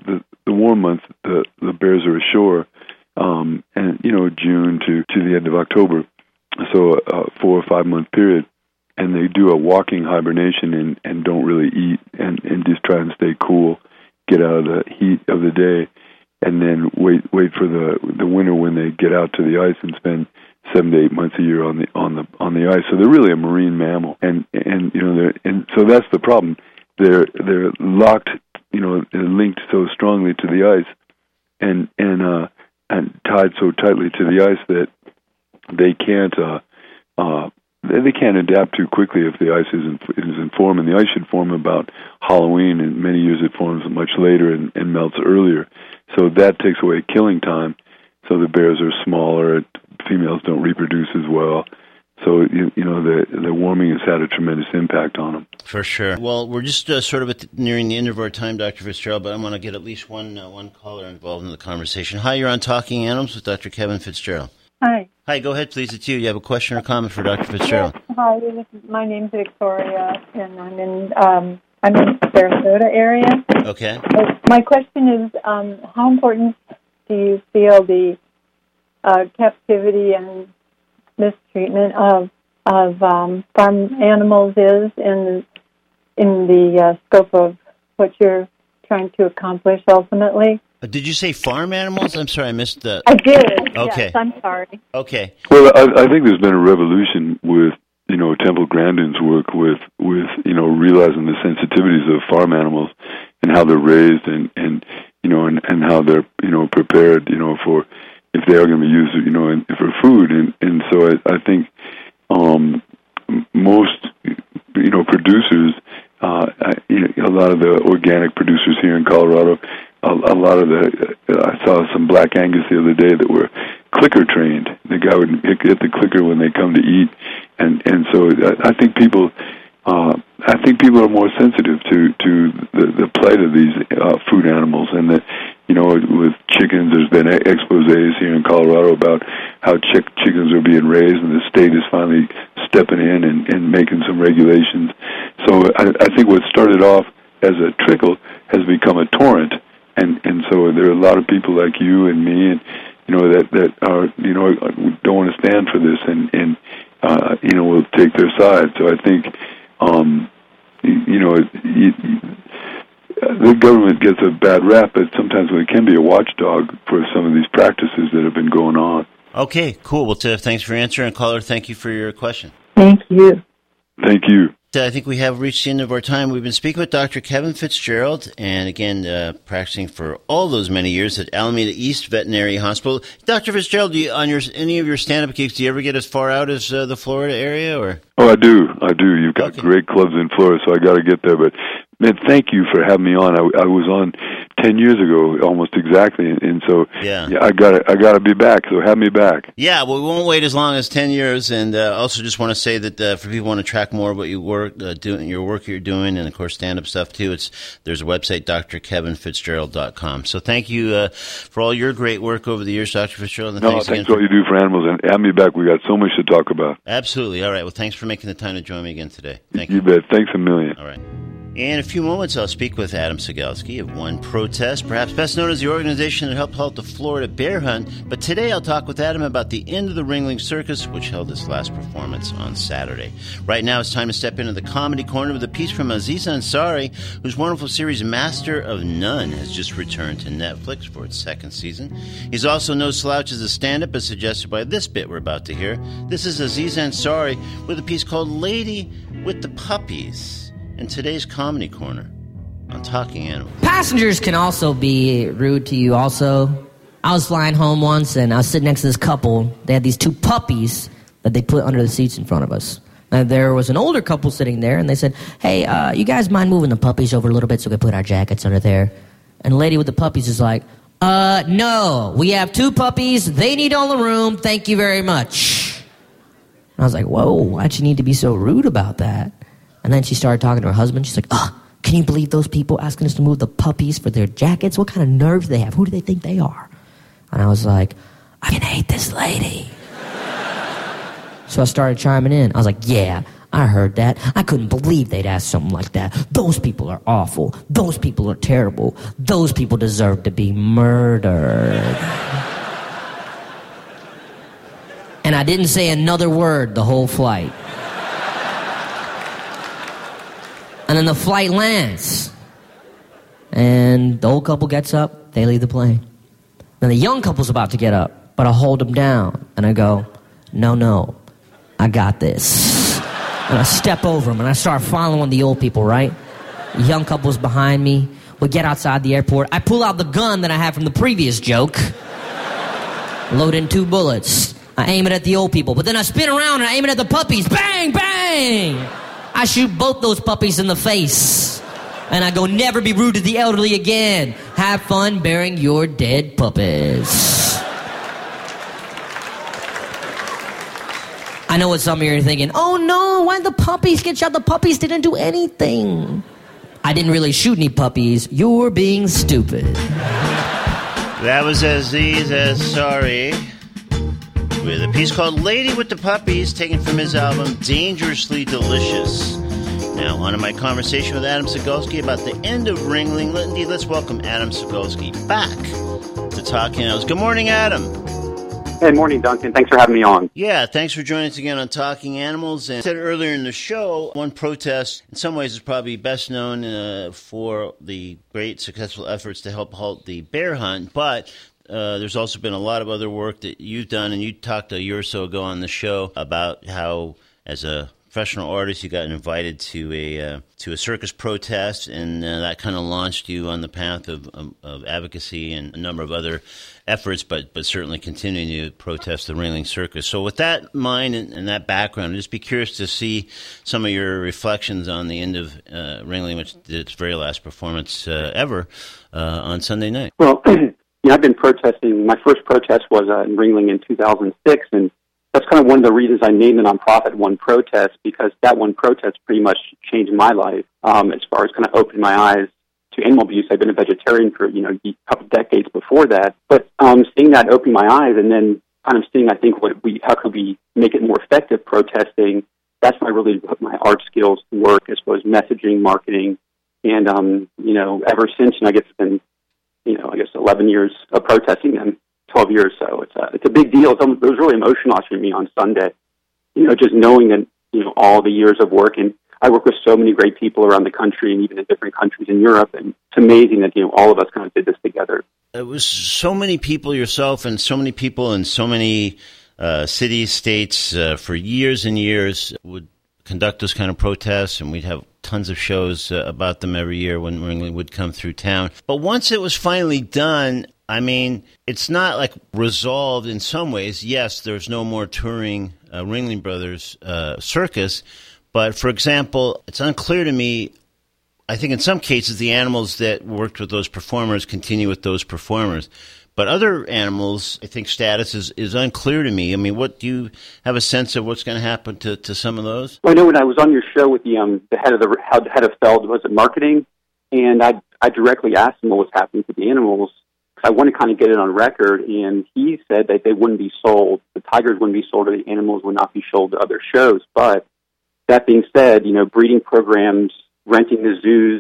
the warm months, the the bears are ashore, um, and you know June to to the end of October, so a four or five month period, and they do a walking hibernation and, and don't really eat and, and just try and stay cool, get out of the heat of the day, and then wait wait for the the winter when they get out to the ice and spend seven to eight months a year on the on the on the ice. So they're really a marine mammal, and and you know they're and so that's the problem. They're they're locked, you know, they're linked so strongly to the ice, and and uh, and tied so tightly to the ice that they can't uh, uh, they can't adapt too quickly if the ice isn't isn't form. And the ice should form about Halloween, and many years it forms much later and, and melts earlier. So that takes away killing time. So the bears are smaller. Females don't reproduce as well. So, you, you know, the the warming has had a tremendous impact on them. For sure. Well, we're just uh, sort of at the, nearing the end of our time, Doctor Fitzgerald, but I want to get at least one uh, one caller involved in the conversation. Hi, you're on Talking Animals with Doctor Kevin Fitzgerald. Hi. Hi, go ahead, please. It's you. You have a question or comment for Doctor Fitzgerald? Yes. Hi, this is, my name's Victoria, and I'm in um, I'm in the Sarasota area. Okay. My question is, um, how important do you feel the uh, captivity and mistreatment of of um, farm animals is in in the uh, scope of what you're trying to accomplish ultimately? Uh, did you say farm animals? I'm sorry, I missed that. I did. Okay. Yes, I'm sorry. Okay. Well, I, I think there's been a revolution with, you know, Temple Grandin's work with, with, you know, realizing the sensitivities of farm animals and how they're raised and, and you know, and, and how they're, you know, prepared, you know, for if they are going to be used, you know, in, for food. And, and so I, I think um, most, you know, producers, uh, I, you know, a lot of the organic producers here in Colorado, a, a lot of the, uh, I saw some Black Angus the other day that were clicker trained. The guy would hit, hit the clicker when they come to eat. And, and so I, I think people, uh, I think people are more sensitive to, to the, the plight of these uh, food animals, and that, you know, with chickens, there's been exposés here in Colorado about how chick, chickens are being raised, and the state is finally stepping in and, and making some regulations. So I, I think what started off as a trickle has become a torrent, and, and so there are a lot of people like you and me, and you know that that are you know don't want to stand for this, and and uh, you know will take their side. So I think. Um, you know, it, it, the government gets a bad rap, but sometimes it can be a watchdog for some of these practices that have been going on. Okay, cool. Well, Tiff, thanks for answering. Caller, thank you for your question. Thank you. Thank you. I think we have reached the end of our time. We've been speaking with Doctor Kevin Fitzgerald, and again, uh, practicing for all those many years at Alameda East Veterinary Hospital. Doctor Fitzgerald, do you, on your any of your stand-up gigs, do you ever get as far out as uh, the Florida area? Or Oh, I do. I do. You've got okay. great clubs in Florida, so I got to get there. But, man, thank you for having me on. I, I was on ten years ago, almost exactly, and, and so yeah. yeah, I got I got to be back. So have me back. Yeah, well, we won't wait as long as ten years. And uh, also, just want to say that uh, for people who want to track more of what you work uh, doing, your work you're doing, and of course, stand-up stuff too. It's there's a website, D R Kevin Fitzgerald dot com. So thank you uh, for all your great work over the years, Doctor Fitzgerald. And no, thanks, thanks again for all you do for animals, and have me back. We got so much to talk about. Absolutely. All right. Well, thanks for making the time to join me again today. Thank you. You bet. Thanks a million. All right. In a few moments, I'll speak with Adam Segalski of One Protest, perhaps best known as the organization that helped halt the Florida bear hunt. But today I'll talk with Adam about the end of the Ringling Circus, which held its last performance on Saturday. Right now, it's time to step into the comedy corner with a piece from Aziz Ansari, whose wonderful series Master of None has just returned to Netflix for its second season. He's also no slouch as a stand-up, as suggested by this bit we're about to hear. This is Aziz Ansari with a piece called Lady with the Puppies. In today's Comedy Corner on Talking Animals. Passengers can also be rude to you also. I was flying home once, and I was sitting next to this couple. They had these two puppies that they put under the seats in front of us. And there was an older couple sitting there, and they said, hey, uh, you guys mind moving the puppies over a little bit so we can put our jackets under there? And the lady with the puppies is like, uh, no, we have two puppies. They need all the room. Thank you very much. And I was like, whoa, why'd you need to be so rude about that? And then she started talking to her husband. She's like, oh, can you believe those people asking us to move the puppies for their jackets? What kind of nerves do they have? Who do they think they are? And I was like, I can hate this lady. So I started chiming in. I was like, yeah, I heard that. I couldn't believe they'd ask something like that. Those people are awful. Those people are terrible. Those people deserve to be murdered. And I didn't say another word the whole flight. And then the flight lands. And the old couple gets up. They leave the plane. Then the young couple's about to get up. But I hold them down. And I go, no, no. I got this. And I step over them. And I start following the old people, right? The young couple's behind me. We get outside the airport. I pull out the gun that I had from the previous joke. Load in two bullets. I aim it at the old people. But then I spin around and I aim it at the puppies. Bang, bang! I shoot both those puppies in the face. And I go, never be rude to the elderly again. Have fun burying your dead puppies. I know what some of you are thinking. Oh no, why did the puppies get shot? The puppies didn't do anything. I didn't really shoot any puppies. You're being stupid. That was Aziz Ansari with a piece called Lady with the Puppies, taken from his album Dangerously Delicious. Now, on to my conversation with Adam Cegulski about the end of Ringling Litany. Let's welcome Adam Cegulski back to Talking Animals. Good morning, Adam. Hey, morning, Duncan. Thanks for having me on. Yeah, thanks for joining us again on Talking Animals. And I said earlier in the show, one protest, in some ways, is probably best known uh, for the great successful efforts to help halt the bear hunt, but Uh, there's also been a lot of other work that you've done, and you talked a year or so ago on the show about how, as a professional artist, you got invited to a uh, to a circus protest, and uh, that kind of launched you on the path of, of, of advocacy and a number of other efforts, but but certainly continuing to protest the Ringling Circus. So with that in mind and, and that background, I'd just be curious to see some of your reflections on the end of uh, Ringling, which did its very last performance uh, ever uh, on Sunday night. Well, you know, I've been protesting. My first protest was uh, in Ringling in two thousand six, and that's kind of one of the reasons I named the nonprofit One Protest, because that one protest pretty much changed my life um, as far as kind of opening my eyes to animal abuse. I've been a vegetarian for, you know, a couple decades before that, but um, seeing that opened my eyes, and then kind of seeing, I think, what we, how could we make it more effective protesting, that's when I really put my art skills to work as far as messaging, marketing, and, um, you know, ever since, and I guess it's been, you know, I guess eleven years of protesting and twelve years. So it's a, it's a big deal. It's, it was really emotional for me on Sunday, you know, just knowing that, you know, all the years of work. And I work with so many great people around the country and even in different countries in Europe. And it's amazing that, you know, all of us kind of did this together. It was so many people, yourself and so many people in so many uh, cities, states uh, for years and years would conduct those kind of protests, and we'd have tons of shows uh, about them every year when Ringling would come through town. But once it was finally done, I mean, it's not like resolved in some ways. Yes, there's no more touring uh, Ringling Brothers uh, circus, but for example, it's unclear to me, I think in some cases the animals that worked with those performers continue with those performers. But other animals, I think status is, is unclear to me. I mean, what do you have a sense of what's going to happen to, to some of those? Well, I know when I was on your show with the um the head of the head of Feld, was it marketing, and I I directly asked him what was happening to the animals. I want to kind of get it on record, and he said that they wouldn't be sold. The tigers wouldn't be sold, or the animals would not be sold to other shows. But that being said, you know, breeding programs, renting the zoos,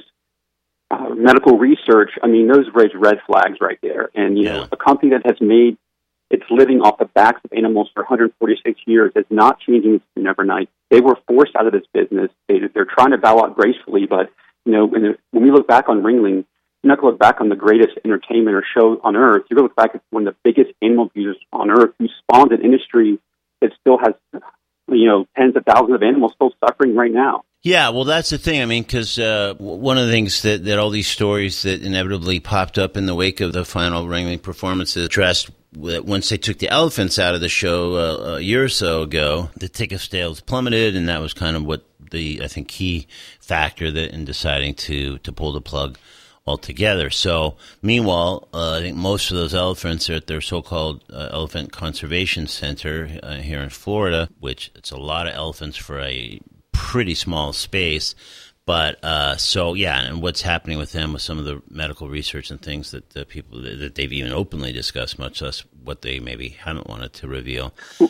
Uh, medical research, I mean, those raise red flags right there. And, you yeah. know, a company that has made its living off the backs of animals for one hundred forty-six years is not changing its tune overnight. They were forced out of this business. They, they're trying to bow out gracefully, but, you know, when, when we look back on Ringling, you're not going to look back on the greatest entertainment or show on earth. You're going to look back at one of the biggest animal abusers on earth who spawned an industry that still has, you know, tens of thousands of animals still suffering right now. Yeah, well, that's the thing. I mean, because uh, one of the things that, that all these stories that inevitably popped up in the wake of the final Ringling performances addressed that once they took the elephants out of the show uh, a year or so ago, the ticket sales plummeted, and that was kind of what the, I think, key factor that in deciding to, to pull the plug altogether. So, meanwhile, uh, I think most of those elephants are at their so-called uh, Elephant Conservation Center uh, here in Florida, which it's a lot of elephants for a pretty small space. But uh, so, yeah, and what's happening with them with some of the medical research and things that the people that they've even openly discussed, much less what they maybe haven't wanted to reveal.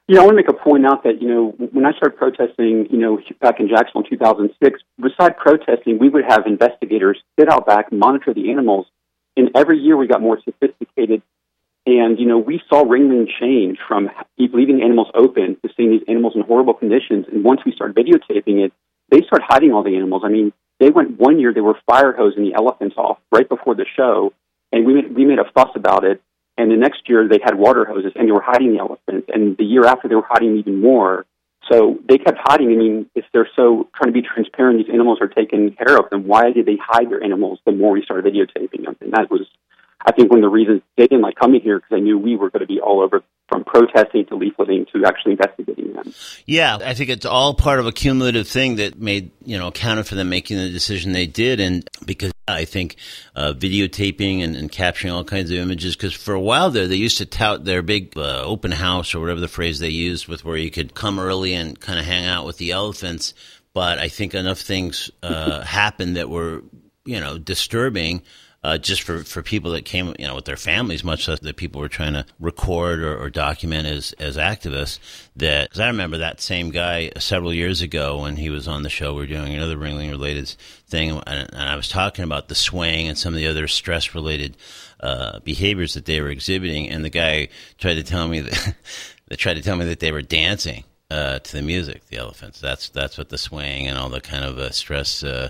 You know, I want to make a point out that, you know, when I started protesting, you know, back in Jacksonville in two thousand six, besides protesting, we would have investigators sit out back, monitor the animals, and every year we got more sophisticated. And, you know, we saw Ringling change from leaving animals open to seeing these animals in horrible conditions. And once we started videotaping it, they started hiding all the animals. I mean, they went one year, they were fire hosing the elephants off right before the show, and we made, we made a fuss about it. And the next year, they had water hoses, and they were hiding the elephants. And the year after, they were hiding even more. So they kept hiding. I mean, if they're so trying to be transparent, these animals are taken care of, then why did they hide their animals the more we started videotaping them? And that was, I think, one of the reasons they didn't like coming here, because I knew we were going to be all over, from protesting to leafleting to actually investigating them. Yeah, I think it's all part of a cumulative thing that made, you know, accounted for them making the decision they did. And because I think uh, videotaping and, and capturing all kinds of images, because for a while there, they used to tout their big uh, open house, or whatever the phrase they used, with where you could come early and kind of hang out with the elephants. But I think enough things uh, happened that were, you know, disturbing. Uh, just for, for people that came, you know, with their families, much less that people were trying to record or, or document as, as activists. That, because I remember that same guy several years ago when he was on the show. We were doing another Ringling-related thing, and, and I was talking about the swaying and some of the other stress-related uh, behaviors that they were exhibiting. And the guy tried to tell me that they tried to tell me that they were dancing uh, to the music, the elephants. That's that's what the swaying and all the kind of uh, stress. Uh,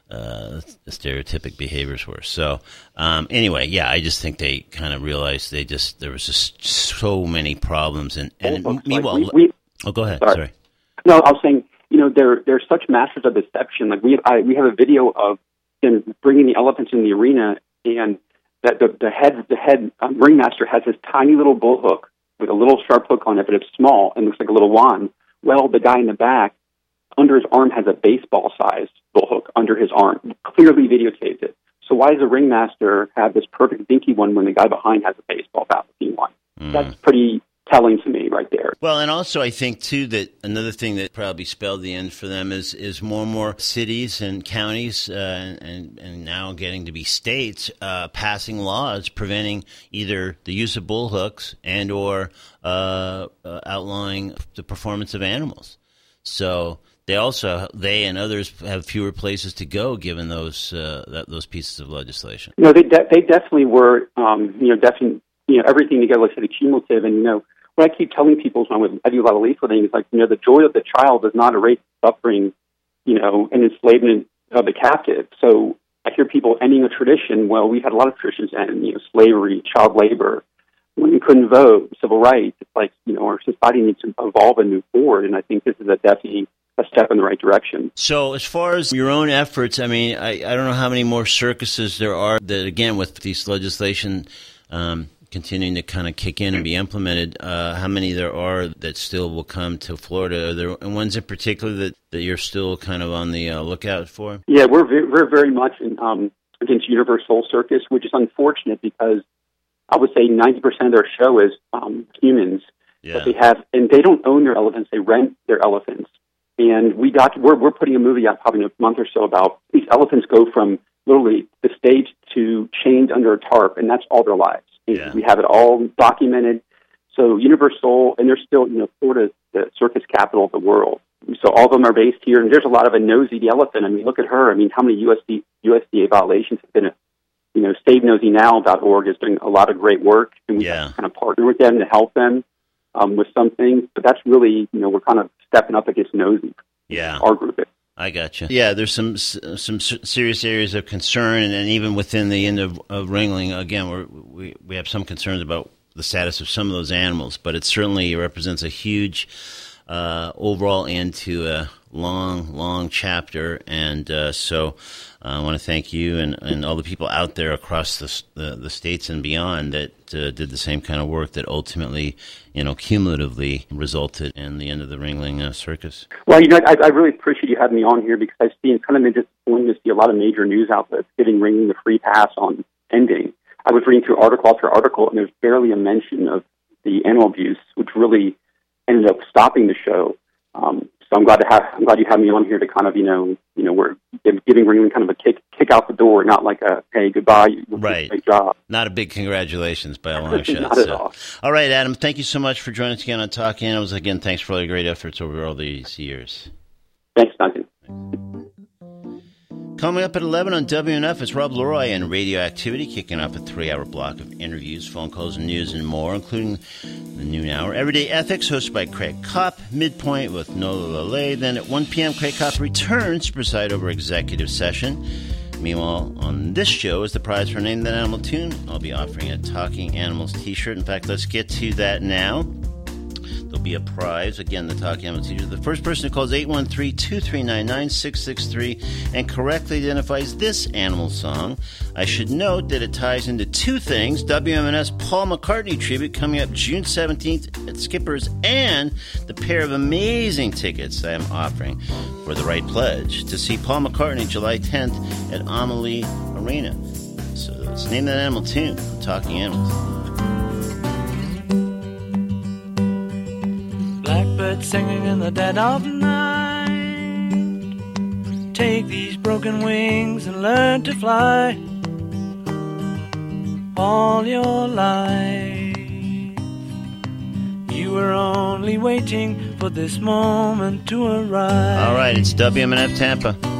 Uh, stereotypic behaviors were. So um, anyway, yeah, I just think they kind of realized they just there was just so many problems. And, and oh, meanwhile, like we, we, oh, go ahead. Sorry. sorry. No, I was saying, you know, they're they're such masters of deception. Like we have, I, we have a video of them bringing the elephants in the arena, and that the the head the head um, ringmaster has this tiny little bull hook with a little sharp hook on it, but it's small and looks like a little wand. Well, the guy in the back, under his arm, has a baseball-sized bull hook under his arm. Clearly videotaped it. So why does the ringmaster have this perfect dinky one when the guy behind has a baseball bat-looking one? Mm. That's pretty telling to me right there. Well, and also I think, too, that another thing that probably spelled the end for them is, is more and more cities and counties uh, and, and now getting to be states uh, passing laws preventing either the use of bull hooks and or uh, uh, outlawing the performance of animals. So they also, they and others have fewer places to go given those uh, that, those pieces of legislation. No, they de- they definitely were, um, you know, definitely, you know, everything together, like I said, cumulative. And, you know, what I keep telling people is when I, would, I do a lot of leafleting is like, you know, the joy of the child does not erase suffering, you know, and enslavement of the captive. So I hear people ending a tradition. Well, we've had a lot of traditions end, you know, slavery, child labor, women couldn't vote, civil rights. It's like, you know, our society needs to evolve and move forward. And I think this is a definitely a step in the right direction. So as far as your own efforts, I mean, I, I don't know how many more circuses there are that, again, with these legislation um, continuing to kind of kick in and be implemented, uh, how many there are that still will come to Florida? Are there ones in particular that, that you're still kind of on the uh, lookout for? Yeah, we're very, we're very much in, um, against Universal Circus, which is unfortunate because I would say ninety percent of their show is um, humans. Yeah. But they have, and they don't own their elephants, they rent their elephants. And we doc- we're, we're putting a movie out probably in a month or so about these elephants go from literally the stage to chained under a tarp, and that's all their lives. Yeah. We have it all documented. So Universal, and they're still, you know, Florida's the circus capital of the world. So all of them are based here, and there's a lot of a Nosy the elephant. I mean, look at her. I mean, how many U S D, U S D A violations have been, a, you know, save nosy now dot org is doing a lot of great work, and we yeah. kind of partner with them to help them um, with some things. But that's really, you know, we're kind of stepping up against Nosy. Yeah. Our group is. I got you. Yeah, there's some some serious areas of concern, and, and even within the end of, of Ringling, again, we're, we we have some concerns about the status of some of those animals, but it certainly represents a huge uh, overall end to a long, long chapter, and uh, so uh, I want to thank you and, and all the people out there across the the, the states and beyond that uh, did the same kind of work that ultimately, you know, cumulatively resulted in the end of the Ringling uh, Circus. Well, you know, I, I really appreciate you having me on here because I've seen, it's kind of been disappointing to see a lot of major news outlets giving Ringling the free pass on ending. I was reading through article after article, and there's barely a mention of the animal abuse, which really ended up stopping the show. Um, so I'm glad to have I'm glad you had me on here to kind of you know you know we're giving Ringling kind of a kick kick out the door, not like a hey goodbye, you did right. a great job. Not a big congratulations by a long shot. Not so. at all. All right, Adam, thank you so much for joining us again on Talking Animals. Again, thanks for all your great efforts over all these years. Thanks, Duncan. Coming up at eleven on W N F, it's Rob Leroy and Radioactivity, kicking off a three-hour block of interviews, phone calls, and news and more, including the noon hour. Everyday Ethics, hosted by Craig Kopp. Midpoint with Nola Lalay. Then at one p.m., Craig Kopp returns to preside over executive session. Meanwhile, on this show is the prize for Name That Animal Tune. I'll be offering a Talking Animals t-shirt. In fact, let's get to that now. There'll be a prize. Again, the Talking Animals t-shirt. The first person who calls eight one three, two three nine, nine six six three and correctly identifies this animal song. I should note that it ties into two things. W M N S Paul McCartney tribute coming up June seventeenth at Skipper's, and the pair of amazing tickets I am offering for the right pledge to see Paul McCartney July tenth at Amalie Arena. So let's name that animal tune. Talking Animals. Blackbird singing in the dead of night. Take these broken wings and learn to fly. All your life you were only waiting for this moment to arrive. All right, it's W M N F Tampa.